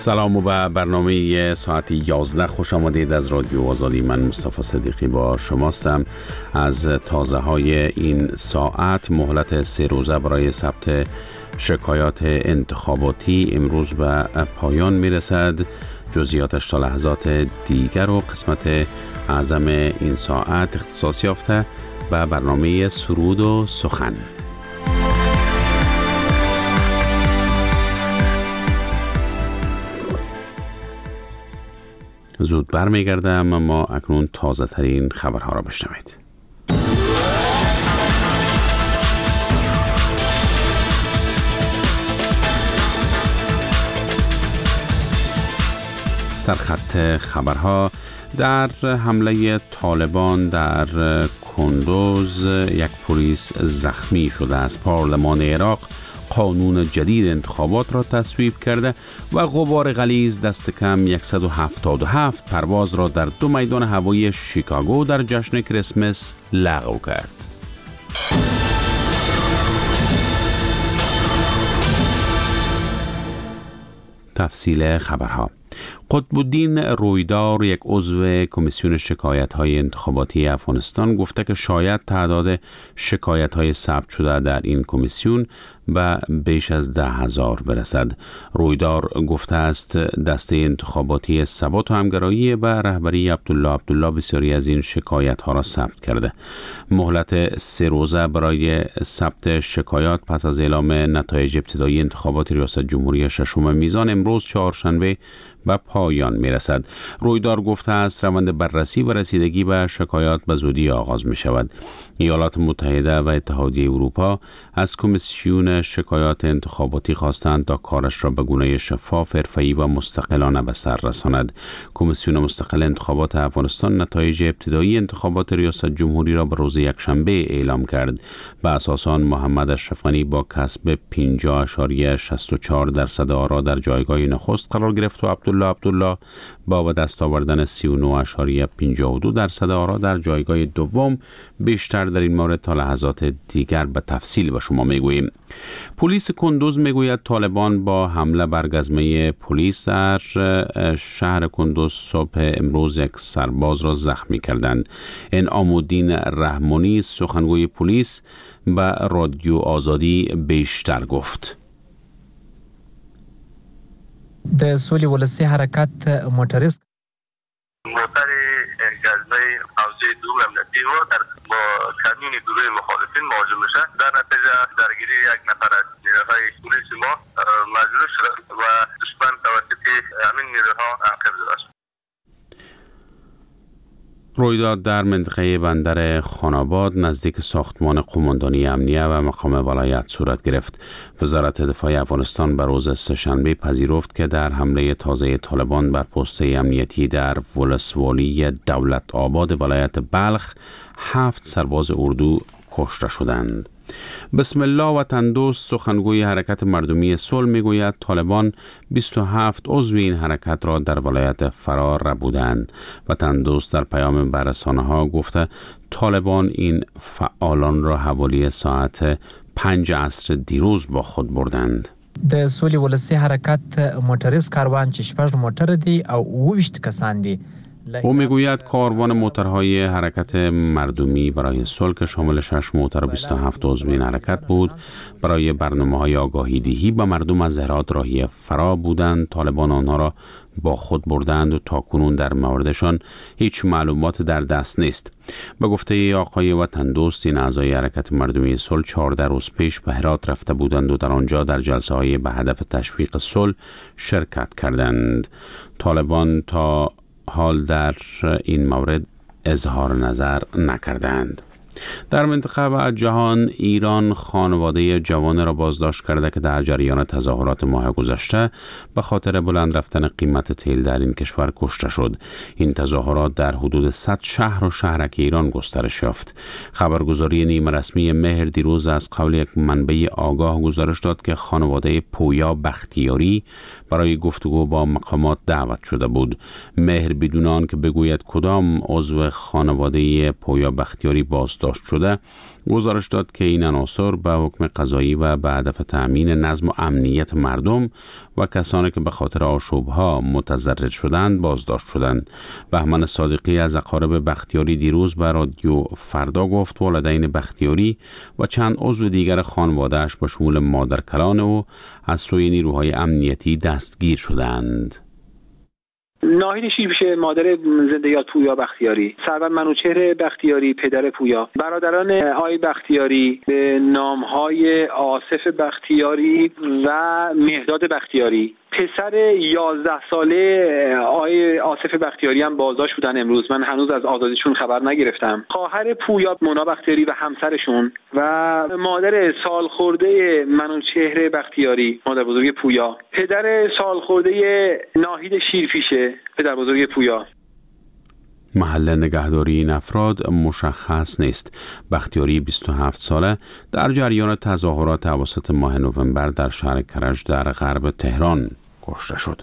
سلام و به برنامه ساعت 11 خوش آمدید از رادیو آزادی. من مصطفی صدیقی با شماستم. از تازه های این ساعت مهلت 3 روزه برای ثبت شکایات انتخاباتی امروز به پایان میرسد. جزئیاتش تا لحظات دیگر و قسمت اعظم این ساعت اختصاص یافته به برنامه سرود و سخن. زود برمیگردم اما اکنون تازه ترین خبرها را بشنوید. سرخط خبرها: در حمله طالبان در کندوز یک پلیس زخمی شده است. پارلمان عراق قانون جدید انتخابات را تصویب کرده و غبار غلیظ دست کم 177 پرواز را در 2 میدان هوایی شیکاگو در جشن کریسمس لغو کرد. تفصیل خبرها: قطب‌الدین رویدار، یک عضو کمیسیون شکایت‌های انتخاباتی افغانستان، گفته که شاید تعداد شکایت‌های ثبت شده در این کمیسیون به بیش از 10,000 برسد. رویدار گفته است دسته انتخاباتی ثبات و همگرایی به رهبری عبدالله بسیاری از این شکایت‌ها را ثبت کرده. مهلت 3 روزه برای ثبت شکایات پس از اعلام نتایج ابتدایی انتخابات ریاست جمهوری ششم میزان امروز چهارشنبه به پایان می رسد. رویدار گفته است روند بررسی و رسیدگی به شکایات به زودی آغاز می شود. ایالات متحده و اتحادیه اروپا از کمیسیون شکایات انتخاباتی خواستند تا کارش را به گونه شفاف، حرفه‌ای و مستقلانه به سر رساند. کمیسیون مستقل انتخابات افغانستان نتایج ابتدایی انتخابات ریاست جمهوری را به روز یکشنبه اعلام کرد. به اساس آن محمد اشرف غنی با کسب 50.64% آرا در جایگاه نخست قرار گرفت و عبدالله با به دست آوردن 39.52% آرا در جایگاه دوم. بیشتر در این مورد تا لحظات دیگر به تفصیل به شما میگوییم. پلیس کندوز میگوید طالبان با حمله بر گزمه پلیس در شهر کندوز صبح امروز یک سرباز را زخمی کردند. انعام الدین رحمانی، سخنگوی پلیس، به رادیو آزادی بیشتر گفت. د سولې ولسی حرکت موتریست موتر گزمه حوزه دوم امنیتی و در با کمین گروه مخالفین مواجه میشه. در نتیجه درگیری یک نفر از نیروهای پلیس ما مجروح شد و دشمن توسط همین نیروها عقب زده شد. رویداد در منطقه بندر خاناباد نزدیک ساختمان قماندانی امنیه و مقام ولایت صورت گرفت. وزارت دفاع افغانستان به روز سه‌شنبه پذیرفت که در حمله تازه طالبان بر پست امنیتی در ولسوالی دولت آباد ولایت بلخ 7 سرباز اردو کشته شدند. بسم الله وطن دوست، سخنگوی حرکت مردمی صلح، میگوید طالبان 27 عضو این حرکت را در ولایت فرار ربودند. وطن دوست در پیام به رسانه‌ها گفته طالبان این فعالان را حوالی ساعت 5 عصر دیروز با خود بردند. د سولې ولسی حرکت موتریست کاروان چې 6 موټر دی او 28 کسان دی. او میگوید کاروان موترهای حرکت مردمی برای صلح که شامل 6 موتر و 27 عضو این حرکت بود برای برنامه‌های آگاهی دهی به مردم از هرات راهی فرا بودند. طالبان آنها را با خود بردند و تاکنون در موردشان هیچ معلومات در دست نیست. به گفته آقای وطن دوست این اعضای حرکت مردمی صلح 14 روز پیش به هرات رفته بودند و در آنجا در جلسه‌های به هدف تشویق صلح شرکت کردند. طالبان تا حال در این مورد اظهار نظر نکردند. در منطقه و جهان ایران خانواده جوان را بازداشت کرده که در جریان تظاهرات ماه گذشته به خاطر بلند رفتن قیمت تیل در این کشور کشته شد. این تظاهرات در حدود 100 شهر و شهرک ایران گسترش یافت. خبرگزاری نیمه رسمی مهر دیروز از قول یک منبع آگاه گزارش داد که خانواده پویا بختیاری برای گفتگو با مقامات دعوت شده بود. مهر بدون آن که بگوید کدام عضو خانواده پویا بختیاری بازداشت بازداشت شده گزارش داد که این عناصر به حکم قضایی و به هدف تأمین نظم و امنیت مردم و کسانی که به خاطر آشوب‌ها متضرر شدند بازداشت شدند. بهمن صادقی از اقارب بختیاری دیروز به رادیو فردا گفت والدین بختیاری و چند عضو دیگر خانواده‌اش به شمول مادر کلان او از سوی نیروهای امنیتی دستگیر شدند. ناهید شیرپیشه مادر زنده یاد پویا بختیاری، سرور منوچهر بختیاری پدر پویا، برادران آقای بختیاری به نامهای آصف بختیاری و مهداد بختیاری، پسر 11 ساله آقای آصف بختیاری هم بازداشت شدن امروز. من هنوز از آزادیشون خبر نگرفتم. خواهر پویا مونا بختیاری و همسرشون و مادر سالخورده منوچهر بختیاری مادر بزرگ پویا، پدر سالخورده ناهید شیرپیشه پدر بزرگ پویا. محل نگهداری این افراد مشخص نیست. بختیاری 27 ساله در جریان تظاهرات اواسط ماه نوامبر در شهر کرج در غرب تهران کشته شد.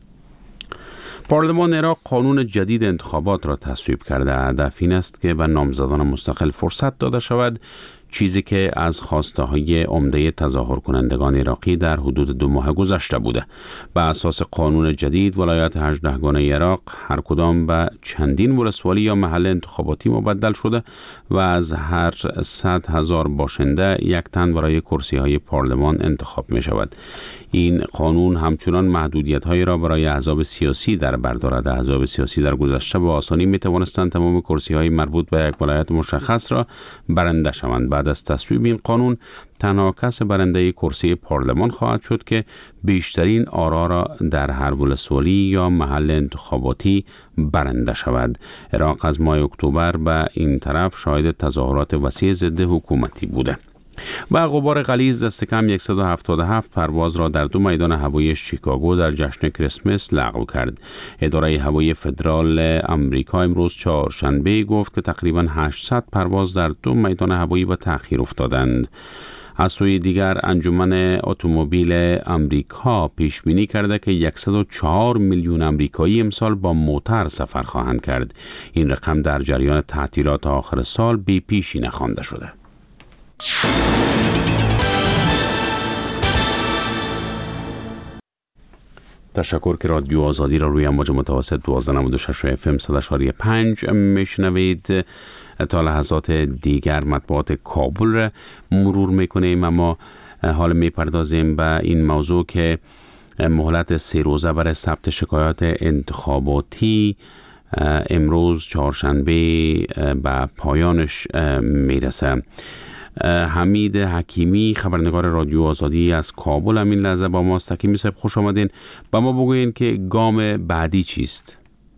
پارلمان عراق قانون جدید انتخابات را تصویب کرده. هدف این است که به نامزدان مستقل فرصت داده شود، چیزی که از خواسته های عمده تظاهر کنندگان عراقی در حدود 2 ماه گذشته بوده. بر اساس قانون جدید ولایات 18 گانه عراق هر کدام به چندین ولسوالی یا محل انتخاباتی مبدل شده و از هر 100,000 باشنده یک تن برای کرسی های پارلمان انتخاب می شود. این قانون همچنان محدودیت هایی را برای احزاب سیاسی در بر دارد. احزاب سیاسی در گذشته به آسانی می توانستند تمام کرسی های مربوط به یک ولایت مشخص را برنده شوند. بعد از تصویب این قانون تنها کس برنده کرسی پارلمان خواهد شد که بیشترین آرا را در هر ولسوالی یا محل انتخاباتی برنده شود. عراق از ماه اکتبر به این طرف شاهد تظاهرات وسیع ضد حکومتی بوده. و غبار غلیظ دست کم 177 پرواز را در 2 میدان هوایی شیکاگو در جشن کریسمس لغو کرد. اداره هوایی فدرال آمریکا امروز چهارشنبه گفت که تقریباً 800 پرواز در 2 میدان هوایی به تأخیر افتادند. از سوی دیگر انجمن اتومبیل آمریکا پیش بینی کرده که 104 میلیون آمریکایی امسال با موتر سفر خواهند کرد. این رقم در جریان تعطیلات آخر سال بی پیشینه خوانده شده. تشکر که رادیو آزادی را روی امواج متوسط 1296 FM 100.5 میشنوید. تا لحظات دیگر مطبوعات کابل را مرور میکنیم، اما حال میپردازیم به این موضوع که مهلت 3 روزه برای ثبت شکایات انتخاباتی امروز چهارشنبه به پایانش میرسه. حمید حکیمی خبرنگار رادیو آزادی از کابل همین لحظه با ماست. حکیمی صاحب خوش آمدین. با ما بگوین که گام بعدی چیست؟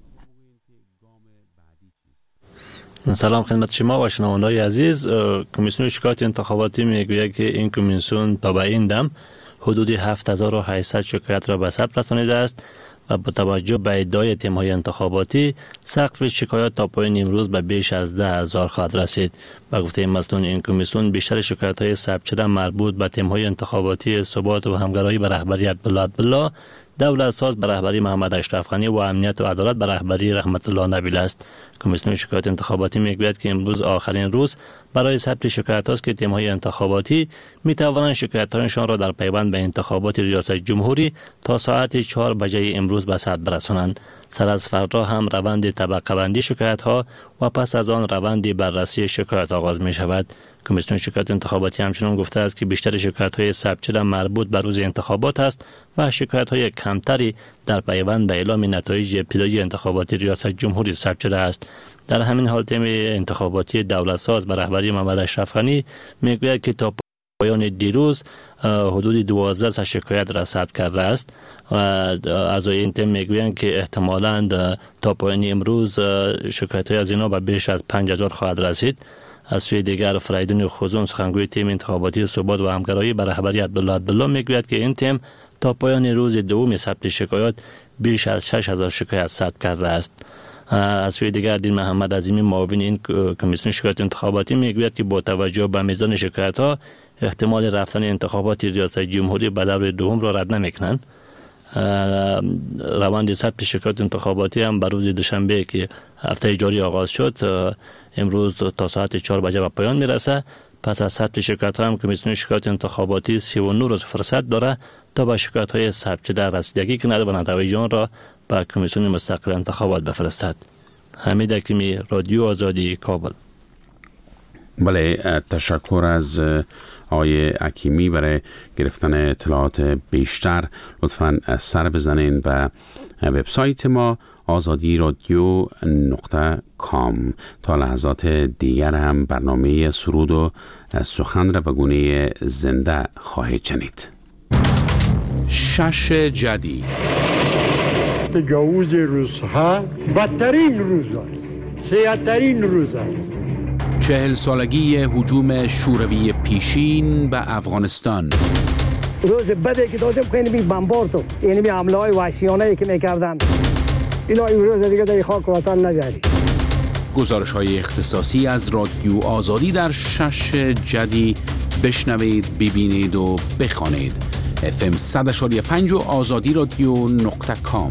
سلام خدمت شما و شنوندگان عزیز. کمیسیون شکایات انتخاباتی میگوید که این کمیسیون تا به این دم حدود 7800 شکایت را به ثبت رسانیده است و با توجه به ادعای تیم‌های انتخاباتی سقف شکایات تا پایان امروز به بیش از 10,000 خواهد رسید. با گفته مسئولان این کمیسیون بیشتر شکایت‌های ثبت شده مربوط به تیم‌های انتخاباتی ثبات و همگرایی به رهبری عبدالله، دولت ساز به رهبری محمد اشرف غنی و امنیت و عدالت به رهبری رحمت الله نبیل است. کمیسیون شکایات انتخاباتی میگوید که امروز آخرین روز برای ثبت شکایت است که تیم‌های انتخاباتی می توانند شکایت‌هایشان را در پیوند به انتخابات ریاست جمهوری تا ساعت 4 بجه امروز به ثبت برسانند. سر از فردا هم روند طبقه بندی شکایت‌ها و پس از آن روند بررسی شکایت آغاز می شود. کمیسیون شکایات انتخاباتی همچنین گفته است که بیشتر شکایت‌های ثبت شده مربوط به روز انتخابات است و شکایت‌های کمتری در پیوند به اعلام نتایج ابتدایی انتخابات ریاست جمهوری ثبت شده است. در همین حال تیم انتخاباتی دولت ساز به رهبری محمد اشرف غنی میگوید که تا پایان دیروز حدود 12 شکایت را ثبت کرده است. اعضای این تیم میگویند که احتمالاً تا پایان امروز شکایت‌های از اینا به بیش از 5000 خواهد رسید. از سوی دیگر فریدون خزون سخنگوی تیم انتخاباتی ثبات و همگرایی به رهبری عبدالله میگوید که این تیم تا پایان روز دوم ثبت شکایات بیش از 6000 شکایت ثبت کرده است. از سوی دیگر دین محمد عظیمی معاون این کمیسیون شکایات انتخاباتی میگوید که با توجه به میزان شکایت ها احتمال رفتن انتخابات ریاست جمهوری به دور دوم را رد نمیکنند. روند ثبت شکایات انتخاباتی هم بر روز دوشنبه که هفته جاری آغاز شد امروز تا ساعت 4 بجه به پایان میرسه. پس از ثبت شکایت ها هم کمیسیون شکایات انتخاباتی 39 روز فرصت داره تا با شکایت های ثبت شده رسیدگی کند و نتایج آن را به کمیسیون مستقل انتخابات بفرستد. حمید حکیمی، رادیو آزادی، کابل. بله، تشکر از آقای حکیمی برای گرفتن اطلاعات بیشتر. لطفاً سر بزنین به وبسایت ما azadi.radio.com. تا لحظات دیگر هم برنامه سرود و سخن را به گونه زنده خواهید شنید. شش جدی تجاوز روزها بدترین روز است، سیاه‌ترین روز است. 40 سالگی هجوم شوروی پیشین به افغانستان. روز بدی که دادم خیلی بمبارد، یعنی حمله های وحشیانه که میکردن، اینا این روز دیگه در خاک وطن نگردی. گزارش های اختصاصی از رادیو آزادی در شش جدی بشنوید، ببینید و بخوانید. FM 100.5 و azadi.radio.com.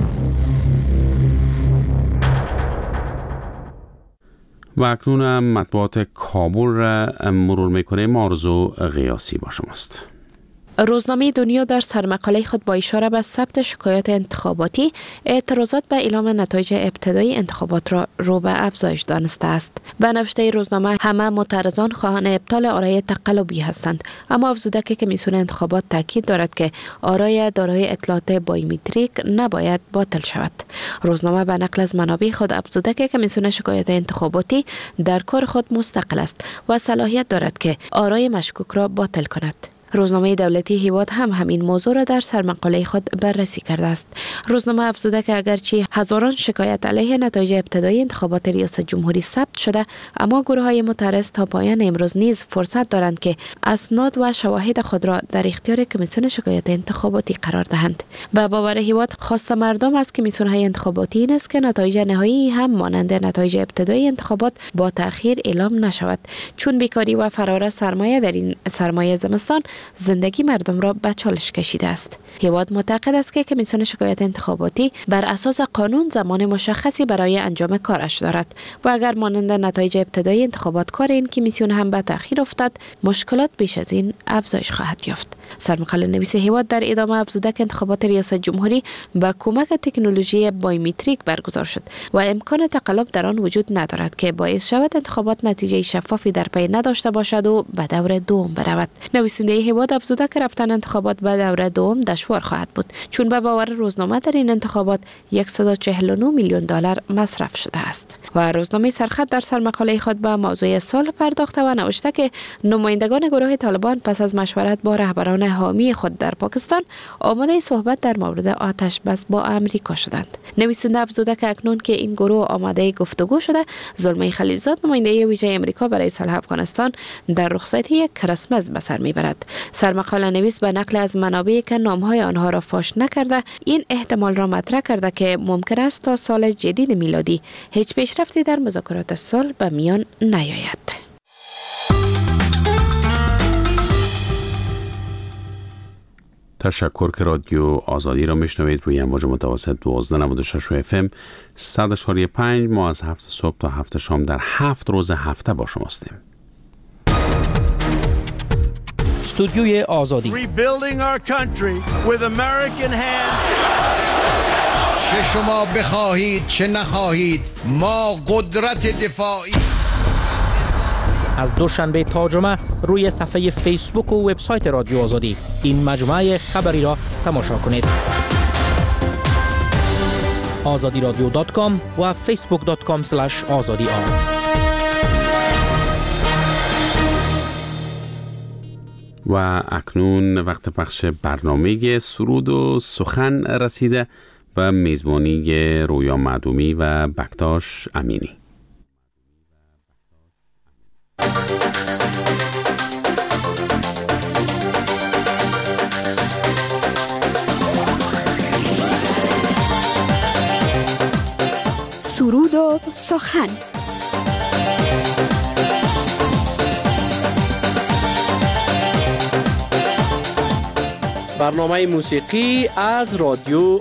و اکنون هم مطبوعات کابل را مرور میکنه. آرزو غیاسی با شماست. روزنامه دنیا در سرمقاله خود با اشاره به ثبت شکایات انتخاباتی اعتراضات به اعلام نتایج ابتدایی انتخابات را رو به افزایش دانسته است. به نوشته روزنامه همه معترضان خواهان ابطال آرای تقلبی هستند، اما افزوده که کمیسیون انتخابات تاکید دارد که آرای دارای اطلاعات بایومتریک نباید باطل شود. روزنامه به نقل از منابع خود افزوده که کمیسیون شکایات انتخاباتی در کار خود مستقل است و صلاحیت دارد که آرای مشکوک را باطل کند. روزنامه دولتی هیواد هم همین موضوع را در سرمقاله خود بررسی کرده است. روزنامه افزوده که اگرچه هزاران شکایت علیه نتایج ابتدایی انتخابات ریاست جمهوری ثبت شده، اما گروه‌های معترض تا پایان امروز نیز فرصت دارند که اسناد و شواهد خود را در اختیار کمیسیون شکایات انتخاباتی قرار دهند. به باور هیواد خواست مردم از کمیسیون‌های انتخاباتی این است که نتایج نهایی هم مانند نتایج ابتدایی انتخابات با تأخیر اعلام نشود، چون بیکاری و فرار سرمایه در این سرمایه زمستان زندگی مردم را به چالش کشیده است. هیواد معتقد است که کمیسیون شکایات انتخاباتی بر اساس قانون زمان مشخصی برای انجام کارش دارد و اگر مانند نتایج ابتدایی انتخابات کار این کمیسیون هم به تأخیر افتاد، مشکلات بیش از این افزایش خواهد یافت. سرمقاله نویس هیواد در ادامه افزوده که انتخابات ریاست جمهوری با کمک تکنولوژی بایومتریک برگزار شد و امکان تقلب در آن وجود ندارد که باعث شود انتخابات نتیجه شفافی در پی نداشته باشد و به دور دوم برود. نویسنده هیواد افزوده که رفتن انتخابات به دور دوم دشوار خواهد بود، چون به باور روزنامه در این انتخابات 149 میلیون دلار مصرف شده است. و روزنامه سرخط در سرمقاله خود به موضوع صلح پرداخته و نوشته که نمایندگان گروه طالبان پس از مشورت با رهبران حامی خود در پاکستان آماده صحبت در مورد آتش بس با امریکا شدند. نویسنده افزوده که اکنون که این گروه آماده گفتگو شده، زلمه خلیلزاد نماینده ویژه امریکا برای صلح افغانستان در رخصتی یک کریسمس به سر میبرد. سرمقاله نویس به نقل از منابعی که نامهای آنها را فاش نکرده این احتمال را مطرح کرده که ممکن است تا سال جدید میلادی هیچ پیشرفتی در مذاکرات صلح به میان نیاید. تشکر که رادیو آزادی را میشنوید روی امواج متوسط 1296 FM 100.5. ما از 7 صبح تا 7 شام در 7 روز هفته با شماستیم. استودیوی آزادی. Rebuilding our country with American hands. چه شما بخواهید چه نخواهید ما قدرت دفاعی. از دوشنبه تا جمعه روی صفحه فیسبوک و وبسایت رادیو آزادی این مجموعه خبری را تماشا کنید. azadi.radio.com و facebook.com/azadi. و اکنون وقت پخش برنامه سرود و سخن رسیده و میزبانی رویا معدومی و بکتاش امینی. سرود و سخن. برنامه موسیقی از رادیو